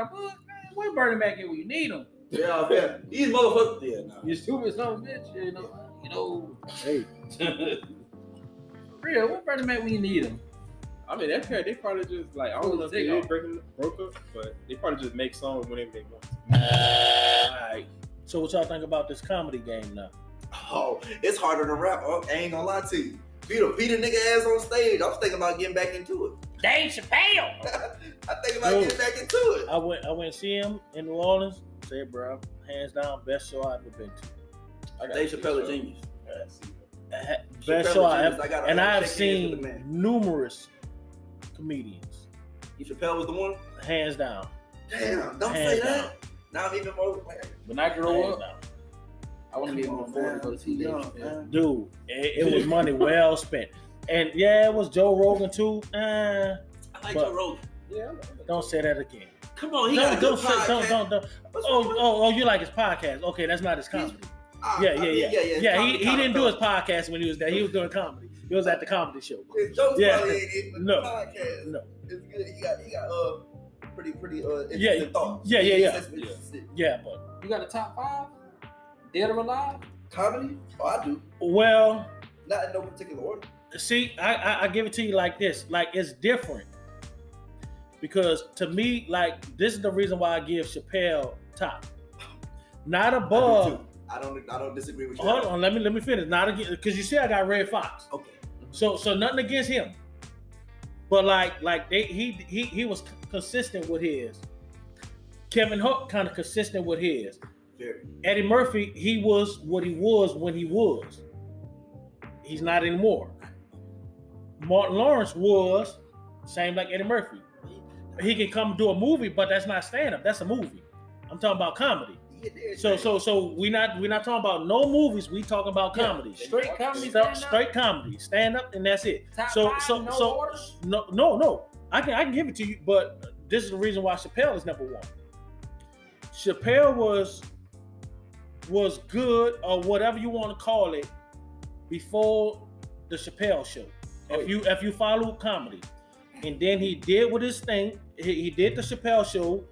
the book, man. Where Bernie Mac at when you need him? Yeah, man. These motherfuckers. Yeah, nah. You stupid son of a bitch. You know. Hey, Real, where Bernie Mac when you need him? I mean, they probably just like I don't know if they broke up, but they probably just make songs whenever they want. alright. So what y'all think about this comedy game now? Oh, it's harder to rap. Oh, I ain't gonna lie to you. Beat a nigga ass on stage. I was thinking about getting back into it. Dave Chappelle. I think about getting back into it. I went and see him in New Orleans. Said, bro, hands down, best show I've ever been to. Dave Chappelle a genius. Best show I ever. And I've seen numerous comedians. Chappelle was the one? Hands down. Damn, don't Hands say down. that. Now I'm even more. When I grow Hands up, down. I want to be able to afford to go to see Dave Chappelle. Dude, it was money well spent. And yeah, it was Joe Rogan too. I like Joe Rogan. Yeah. Don't say that again. Come on, he got a good podcast. Don't. Oh, you like his podcast? Okay, that's not his comedy. Yeah. He didn't do his podcast when he was there. He was doing comedy. He was at the comedy show. His jokes probably ain't No. podcast. No. It's good. He got pretty interesting thoughts. Yeah, but You got a top 5? Dead or alive? Comedy? Oh, I do. well, Not in no particular order. see, I give it to you like this. Like it's different. Because to me, like this is the reason why I give Chappelle top. Not above. I don't disagree with you. Hold on, let me finish. Not again, because you see, I got Red Fox. Okay. So nothing against him, but he was consistent with his. Kevin Hart kind of consistent with his. Very. Eddie Murphy, he was what he was when he was. He's not anymore. Martin Lawrence was same like Eddie Murphy. He can come do a movie, but that's not stand up. That's a movie. I'm talking about comedy. So we're not talking about no movies. We talking about comedy. Straight comedy. Straight comedy. Stand up and that's it. Top 5, no orders? No. I can give it to you, but this is the reason why Chappelle is number 1. Chappelle was good or whatever you want to call it before the Chappelle show. If you follow comedy, and then he did with his thing. He did the Chappelle show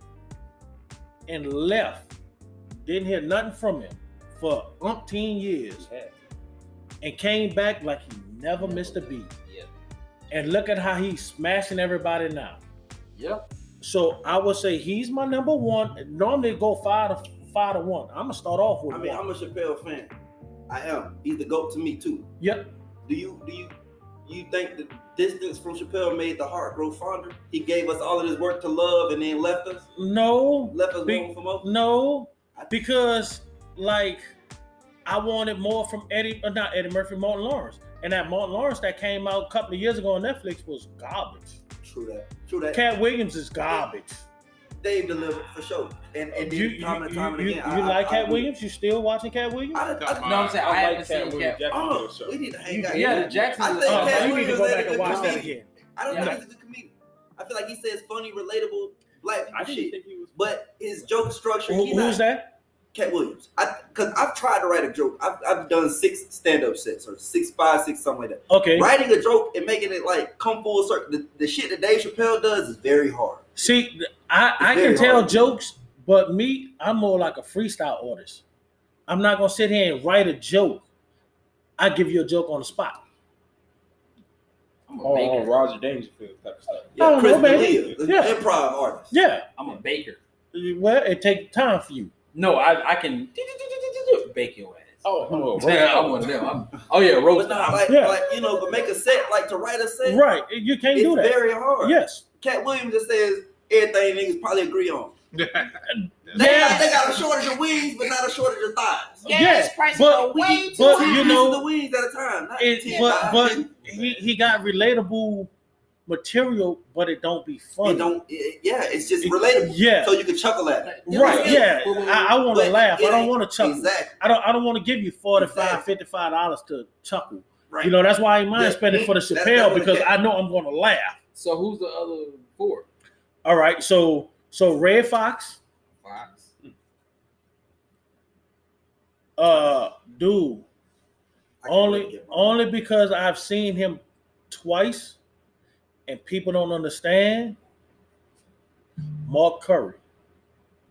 and left. Didn't hear nothing from him for umpteen years, and came back like he never missed a beat. Yeah. And look at how he's smashing everybody now. Yep. So I would say he's my number 1. Normally go 5 to 1. I'm gonna start off with. I mean, 1. I'm a Chappelle fan. I am. He's the GOAT to me too. Yep. Do you think the distance from Chappelle made the heart grow fonder? He gave us all of this work to love and then left us. No. Left us wanting for more. No, because like I wanted more from not Eddie Murphy, Martin Lawrence, and that Martin Lawrence that came out a couple of years ago on Netflix was garbage. True that. Cat Williams is garbage. Dave delivered for sure, and You time and again. You like Cat Williams? You still watching Cat Williams? I'm saying I haven't seen Cat. We need to hang out. Yeah, the Jackson. I think Cat you need to Williams go is a back and good watch that comedian. again. I don't think he's a good comedian. I feel like he says funny, relatable, black people I didn't shit. think he was. But his joke structure, Who's that? Cat Williams. Because I've tried to write a joke. I've done 6 stand-up sets or 6, something like that. Okay. Writing a joke and making it like come full circle. The shit that Dave Chappelle does is very hard. See, I can tell jokes, but me, I'm more like a freestyle artist. I'm not gonna sit here and write a joke. I give you a joke on the spot. I'm a Oh, baker. Roger Dangerfield type of stuff. Yeah, Chris man. D'Elia, the Yeah. improv artist. Yeah. I'm a baker. Well, it takes time for you. No, I can bake your ass. Oh, Yeah, I'm one of them. Roast. But not like but make a set, like to write a set. Right. You can't do that. It's very hard. Yes. Cat Williams just says everything niggas probably agree on. They Yeah. got a shortage of wings, but not a shortage of thighs. Yes, prices but- are way too but high. you Pieces know, of wings at a time. Not 10 but thighs. he got relatable material, but it don't be funny. It's just relatable. Yeah. So you can chuckle at it. Right. Yeah. I want to But laugh. I it don't ain't- want to chuckle. Exactly. I don't want to give you $45, Exactly. $55 to chuckle. Right. You know, that's why I ain't mind Yeah. spending for the That's Chappelle what because it- I know I'm going to laugh. So who's the other 4? All right. So Red Fox, Fox. dude, I can't wait to only get mine. only because I've seen him twice and people don't understand. Mark Curry.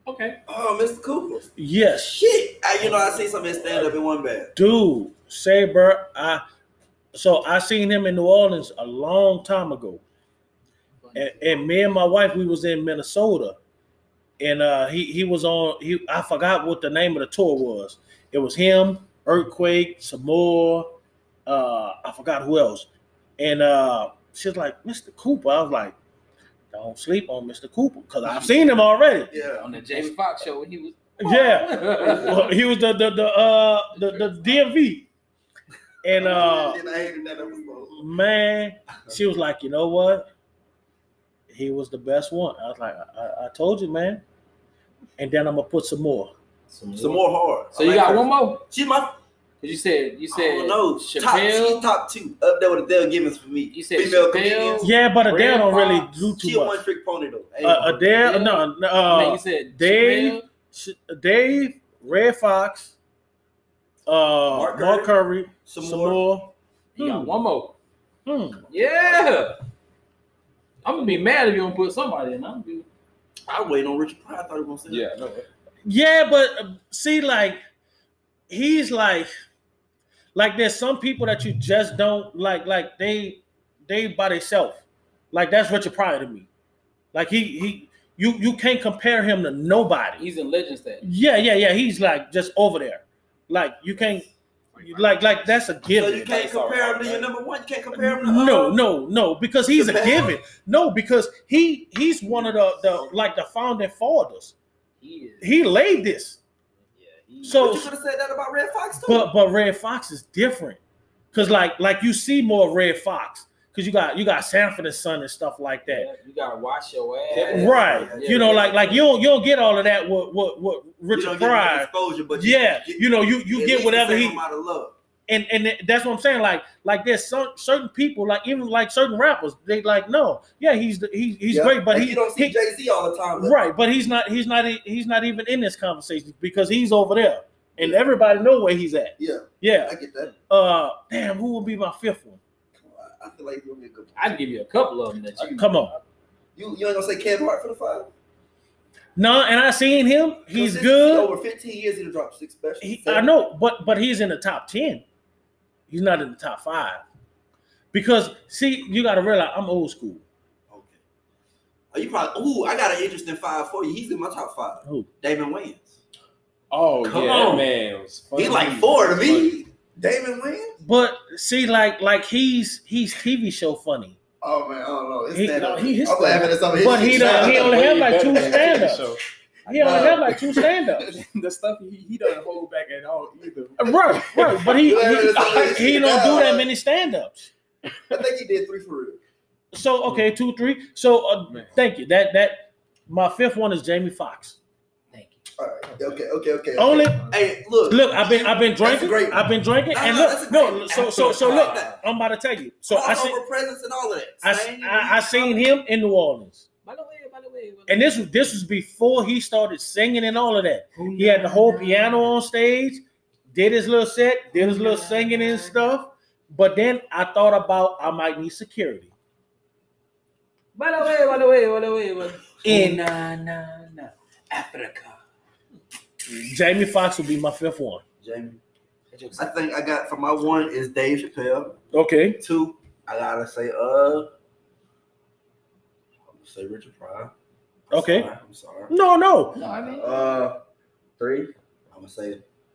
Okay. Oh, Mr. Cooper. Yes, Shit. I seen some of his stand up in one bad. dude. Saber. I seen him in New Orleans a long time ago, and me and my wife, we was in Minnesota, and he was on. I forgot what the name of the tour was. It was him, Earthquake, Samoa. I forgot who else, and she's like, Mr. Cooper. I was like, don't sleep on Mr. Cooper because I've seen him already. Yeah. On the Jamie Foxx show when he was. Yeah, well, he was the DMV, and I hated that episode. man, she was like, you know what? He was the best one. I was like, I told you, man. And then I'm gonna put some more. Some more hard. So you got one more? She my. You said I don't know. She's Chappelle. top 2 up there with Adele Givens for me. You said female Chappelle. comedians. Yeah, but Adele Red don't really Fox. do She too a much. one trick pony though. Adele, no, Man, you said Dave, Chappelle. Dave, Red Fox, Mark Curry, Some some more. more. You got one more. Yeah. I'm gonna be mad if you don't put somebody in. I'm gonna be. I was waiting on Richard Pryor. I thought he was gonna say. Yeah, no. Yeah, but see, like, he's like there's some people that you just don't like they by themselves. Like that's Richard Pryor to me. Like you can't compare him to nobody. He's in legend status. Yeah. He's like just over there. Like you can't like that's a So given. you can't compare him to your number one. You can't compare him to No, because he's a Chappelle? given. No, because he's one of the founding fathers. He is. He laid this. Yeah. So But you could have said that about Red Fox too. But Red Fox is different, cause like you see more Red Fox, cause you got Sanford and Son and stuff like that, You gotta watch your ass. right? Yeah, you know, like you don't get all of that. What you Richard don't get Pryor? exposure, but Yeah, you you get whatever he out of love. and that's what I'm saying. Like there's certain people, like even like certain rappers, they like no, yeah, he's great, but like you don't see Jay-Z all the time. right, but he's not even in this conversation because he's over there, and everybody know where he's at. Yeah, I get that. Damn, who will be my fifth one? I feel like you'll be a good one. I'd give you a couple of them that you. Come on. You ain't gonna say Kevin Hart for the 5? No, and I seen him. He's Consistency, good. Over 15 years, he dropped 6 specials. I know, but he's in the top 10. He's not in the top 5. Because see, you got to realize I'm old school. Okay. Are you probably? Ooh, I got an interesting 5 for you. He's in my top 5. Who? Damon Wayans. Oh Come yeah, on. that man was funny. He like 4 to me. Damon Wayans. But see, like he's TV show funny. Oh man, I don't know. It's He- stand-up. no, he- I'm laughing at some of his But he shit. don't- he only Way have like better 2 than that stand-ups. show. He only have like 2 stand-ups. The stuff he doesn't hold back at all either. Right. But he don't do that many stand-ups. I think he did 3 for real. So okay, 2, 3. So Man. thank you. That my fifth one is Jamie Foxx. Thank you. All right. Okay. Only Hey, look. look, I've been drinking. great. I've been drinking, No, and no, that's a look, great- so I look, like that. I'm about to tell you. So I Crossover presence and all of that. I seen him in New Orleans, By the way. and this was before he started singing and all of that. He had the whole piano on stage, did his little set, did his little singing and stuff. But then I thought about I might need security. By the way. In- No. Africa. Jamie Foxx will be my fifth one. Jamie. I think I got for my 1 is Dave Chappelle. Okay. 2, I gotta say I'm gonna say Richard Pryor. Okay. I'm sorry. No. No, I mean. 3, I'm gonna say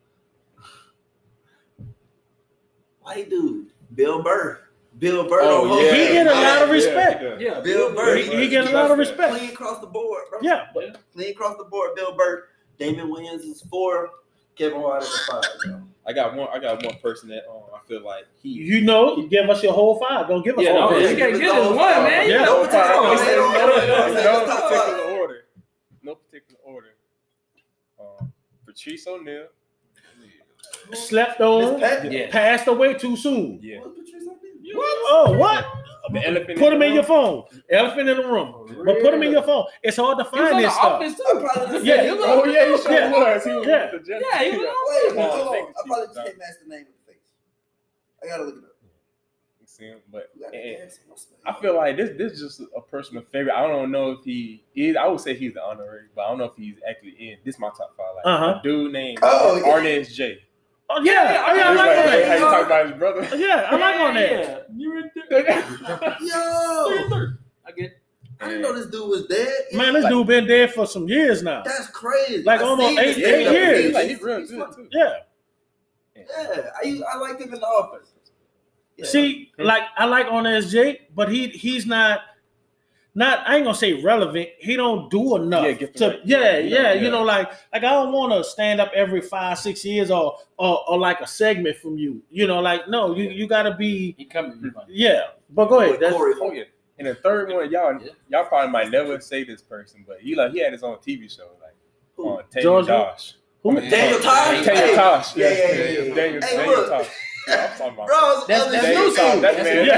white dude, Bill Burr. Bill Burr. Oh, don't yeah. He get a lot of respect. Yeah, Bill Burr. He get a lot of respect. Clean across the board, bro. Yeah. Clean across the board, Bill Burr. Damon Wayans is 4. Kevin Hart is 5. Bro. I got one person that I feel like You know, give us your whole 5. Don't give us Yeah, all no, this. you can't get this one, man. Yeah. No particular Oh, order. No particular order. Patrice O'Neal. Slept on, Miss Pat? Yeah. passed away too soon. Yeah. Oh, what? The elephant. Put him in your phone. Elephant in the room. But put him in your phone. It's hard to He was find on the this stuff. office I too. probably Yeah. he was Oh yeah, he sure Yeah. was. He was Yeah. with the Yeah, he was Wait, No, hold on. thank you, I probably just Chief. can't match the name of the face. I gotta look it up. see him, but I feel like this is just a personal favorite. I don't know if he is. I would say he's the honorary, but I don't know if he's actually in. This is my top 5. Like a dude named Arnez J. Oh yeah, I like how you that. talk about his brother? Yeah, I like on that. You're in there. Yo, I get it. I didn't know this dude was dead. Man, this dude been dead for some years now. That's crazy. Like almost 8 years. Like he's real good too. Yeah. Yeah, I liked him in the Office. Yeah. See, like I like Arnez J, but he's not I ain't gonna say relevant. He don't do enough. You know, like I don't want to stand up every 5-6 years or like a segment from you. You know, like no, you gotta be. He coming. Yeah, but go ahead. Oh yeah. And the third one, y'all probably might never say this person, but he had his own TV show on Taylor Tosh. Who? Daniel Tosh? Taylor Tosh. Yeah. Daniel Tosh. I'm talking about. Bro, that's Daniel Tosh. That man.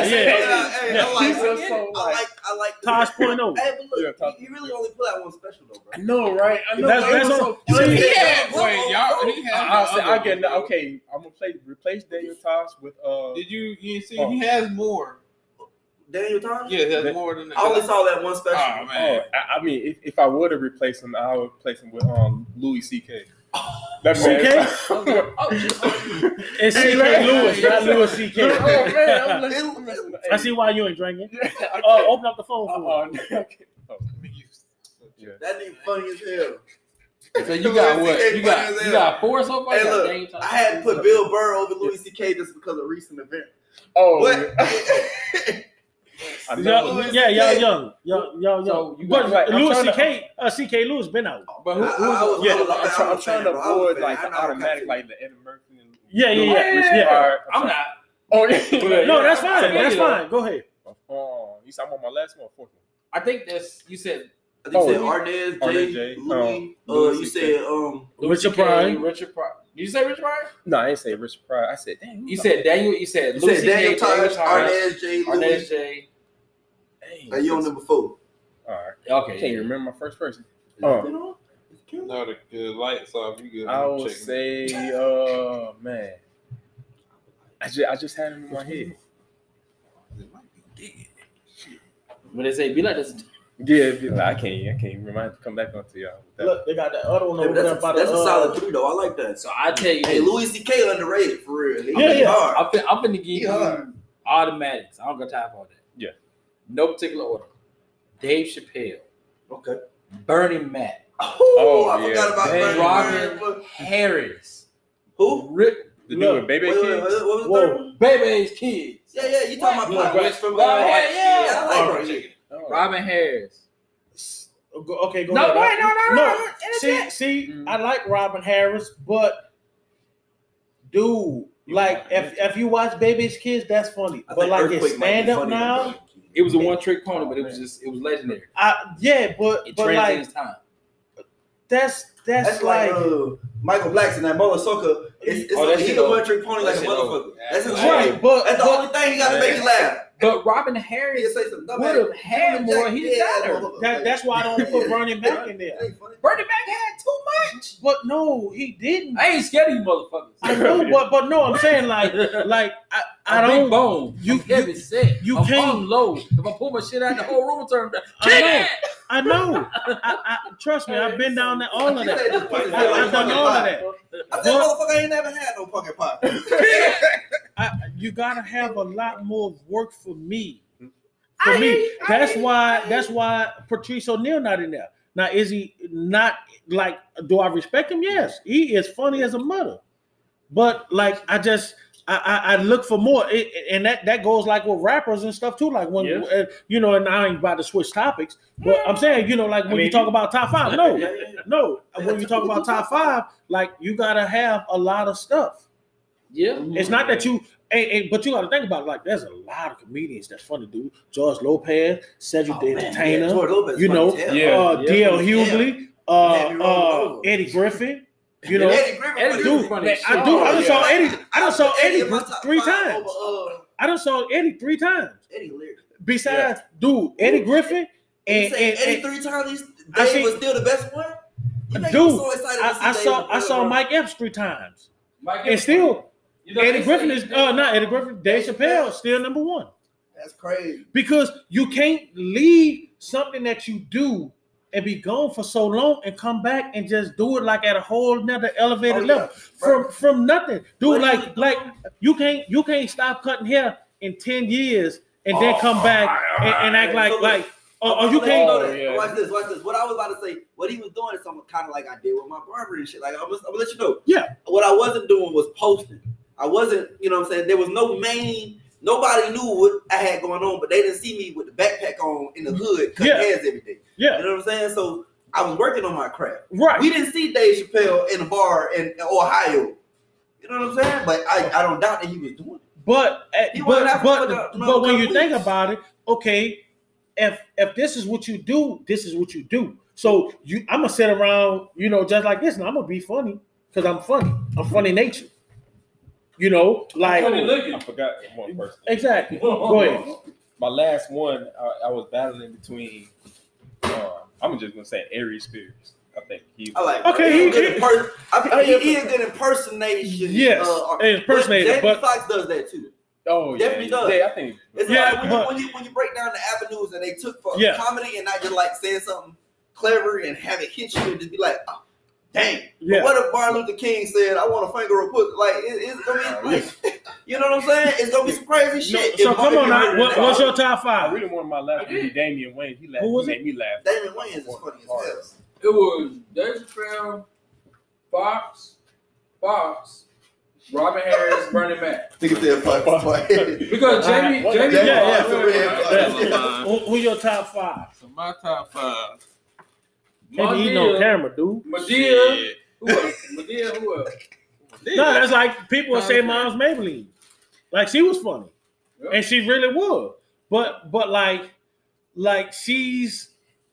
I like Tosh point oh. Hey, but look, he really only put out one special though, bro. I know, right? I know. That's so on. I get okay. I'm gonna replace Daniel Tosh with Did you see? He has more. Daniel Tosh? Yeah, he has more than that. I only saw that one special. Oh man. I mean, if I would have replaced him, I would replace him with Louis C.K. That It's C.K. Lewis, not Louis C.K. Oh man, I see why you ain't drinking. Open up the phone for me. That nigga funny as hell. So you got what? You got 4 so far? Hey, look, I had to put Bill Burr over Louis C.K. just because of recent event. Oh, y'all young. So But Louis C.K. Lewis been out. But I'm trying to avoid like the automatic, like the Eddie Murphy. Yeah. I'm not. Oh yeah. No, that's fine. That's fine. Go ahead. You said I'm on my last one or fourth one? I think that's you said. I think you said Arnez J. Louis. You said Richard Pryor. Richard Pryor. Did you say Richard Pryor? No, I didn't say Richard Pryor. I said damn. You said Daniel. You said Louis Daniel Tosh, Arnez J. Arnez J. Are you on number 4? All right. Okay. Can't you remember my first person? No, the lights off. You good? I would say, man, I just had him in my head. But they say be like this. Yeah, I can't remember. I have to come back onto y'all. Look, they got that other one over there. That's a solid 3 though. I like that. So I tell you, hey, Louis C.K. underrated for real. Hard. I'm finna give you automatics. I don't got time for all that. Yeah. No particular order. Dave Chappelle. Okay. Bernie Mac. Oh, I forgot about Bernie. Robin Harris. Who? The dude with Baby Kids? What was the third one? Baby's Kids. Yeah, you talking about West from I like Bernie. Robin Harris. Okay, go no, ahead. Wait, no. See, I like Robin Harris, but dude, like if you watch Baby's Kids, that's funny. But like it's stand up now. It was a one-trick pony, but it was legendary. But like his time. That's like Michael Blackson, that Mola Soka. He's a one-trick pony like a motherfucker. That's his right, but that's the only thing he got to make you laugh. But Robin Harris would have had more. He got her. That's why I don't put Bernie Mac in there. Bernie Mac had too much. But no, he didn't. I ain't scared of you motherfuckers. I know, but no, I'm saying like I don't. Big bone. You heavy set. You I'm can't. Low. If I pull my shit out, the whole room will turn down. I know. I trust me. I've been down there. All of that. I've done all of that. I said, motherfucker ain't never had no pumpkin pie. You gotta have a lot more work for me. That's why Patrice O'Neal not in there. Now, is he not like? Do I respect him? Yes, he is funny as a mother. But like, I look for more, and that goes like with rappers and stuff too. Like when and I ain't about to switch topics, but I'm saying like when you talk about top 5, no, when you talk about top 5, like you gotta have a lot of stuff. Yeah, it's not that you. But you got to think about it. Like, there's a lot of comedians that's funny, dude. George Lopez, Cedric the Entertainer, D.L. Hughley, Eddie Griffin. Eddie Griffin, funny. I done saw Eddie 3 times. I done saw Eddie 3 times. Eddie hilarious. Besides, Eddie Griffin and Eddie 3 times. Dave was still the best one. I saw Mike Epps 3 times. And still. Eddie Griffin is not Eddie Griffin. Dave Chappelle still number one. That's crazy. Because you can't leave something that you do and be gone for so long and come back and just do it like at a whole nother elevated level from nothing. Dude, like you can't stop cutting hair in 10 years and then come back and act like you can't. Watch this. What I was about to say, what he was doing is something kind of like I did with my barber and shit. Like I'm gonna let you know. Yeah. What I wasn't doing was posting. I wasn't, you know what I'm saying? There was nobody knew what I had going on, but they didn't see me with the backpack on in the hood, cutting hairs every day. Yeah. You know what I'm saying? So I was working on my craft. Right. We didn't see Dave Chappelle in a bar in Ohio. You know what I'm saying? But I don't doubt that he was doing it. But when you think about it, okay, if this is what you do, this is what you do. So I'm gonna sit around, you know, just like this, and I'm gonna be funny because I'm funny. I'm funny nature. You know, like I forgot one person. Exactly. Go ahead. My last one, I was battling between. I'm just gonna say Aries Spears. I think he's okay. He is good impersonation. Yes, impersonator. Jamie Foxx does that too. Oh yeah, definitely does. Yeah, I think. It's like when you break down the avenues that they took for comedy and not just like saying something clever and have it hit you and just be like, oh, dang. Yeah. But what if Martin Luther King said, "I want a finger of pussy"? Like it's gonna be like, you know what I'm saying? It's gonna be some crazy shit. So come on now, what's your top five? I really wanted my last one to be Damian Wayne. He made me laugh. Damian Wayne is funny as hell. It was Dave Chappelle, Fox, Robin Harris, Bernie Mac. Think said Fox. Because Jamie. Who's your top five? So my top five. Maybe you know camera, dude. Madea. Who else? No, that's like people would say Miles Maybelline. Like she was funny. Yep. And she really was. But like she's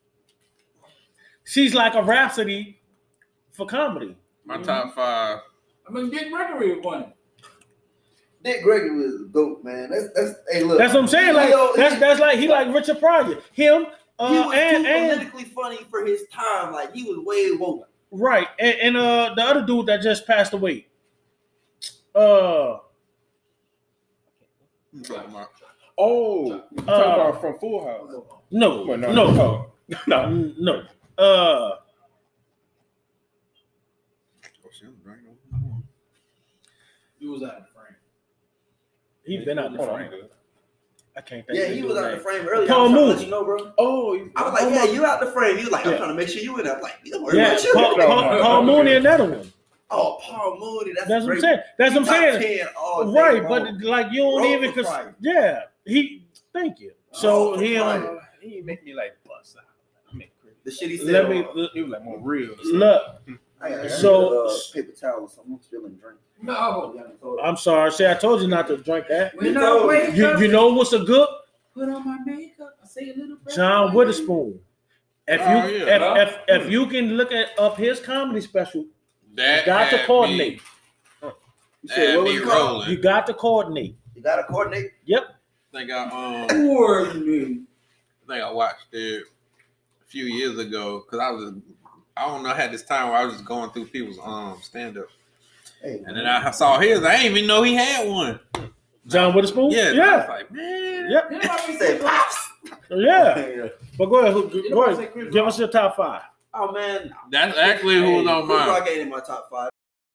like a Rhapsody for comedy. My top five. I mean, Dick Gregory was one. Dick Gregory was dope, man. That's hey, look. That's what I'm saying. Like that's like he like Richard Pryor. Him he was politically funny for his time. Like he was way woke. Right. And the other dude that just passed away. Talking about from Full House. No. He was out of the frame. He's been out the frame. I can't think. Yeah, he was out the frame earlier. Paul Mooney. Let you know, bro. Oh, I was like, yeah, you out the frame. He was like, I'm trying to make sure you in there. I'm like, don't worry about you. Paul Mooney, another one. Oh, Paul Mooney. That's what I'm saying. That's what I'm saying. Right, but like you don't even thank you. So he make me like bust out. I mean, the shit he said. He was like more real. Look. So paper towel or something. I'm spilling drink. No. I'm sorry. See, I told you not to drink that. You know what's a good? Put on my makeup. I say a little bit. John Witherspoon. If you can look up his comedy special, you got to coordinate. You got to coordinate. You got to coordinate. Yep. I think I watched it a few years ago because I don't know, I had this time where I was just going through people's stand up. Hey, and then I saw his. I didn't even know he had one. John Witherspoon? Yeah. I was like, man. Yep. He said, Pops. Yeah. But go ahead. Give us your top five. Oh, man. That's actually who was on mine. Rock ain't in my top five.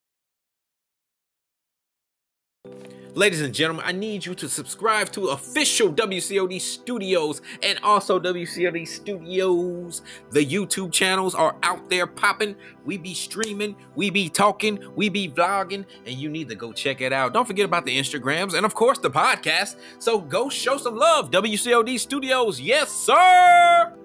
Ladies and gentlemen, I need you to subscribe to official WCOD Studios and also WCOD Studios. The YouTube channels are out there popping. We be streaming, we be talking, we be vlogging, and you need to go check it out. Don't forget about the Instagrams and, of course, the podcast. So go show some love, WCOD Studios. Yes, sir!